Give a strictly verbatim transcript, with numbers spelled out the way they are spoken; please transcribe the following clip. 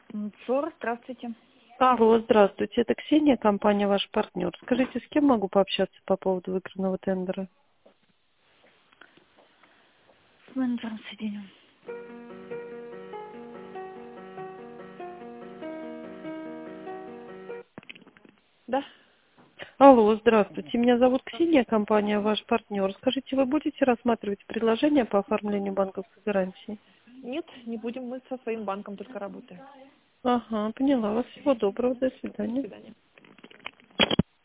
М, Флора, здравствуйте. Алло, здравствуйте. Это Ксения, компания «Ваш партнер». Скажите, с кем могу пообщаться по поводу выигранного тендера? С менеджером соединю. Да. Алло, здравствуйте. Меня зовут Ксения, компания «Ваш партнер». Скажите, вы будете рассматривать предложение по оформлению банковской гарантии? Нет, не будем. Мы со своим банком только работаем. Ага, поняла вас. Всего доброго. До До свидания. свидания.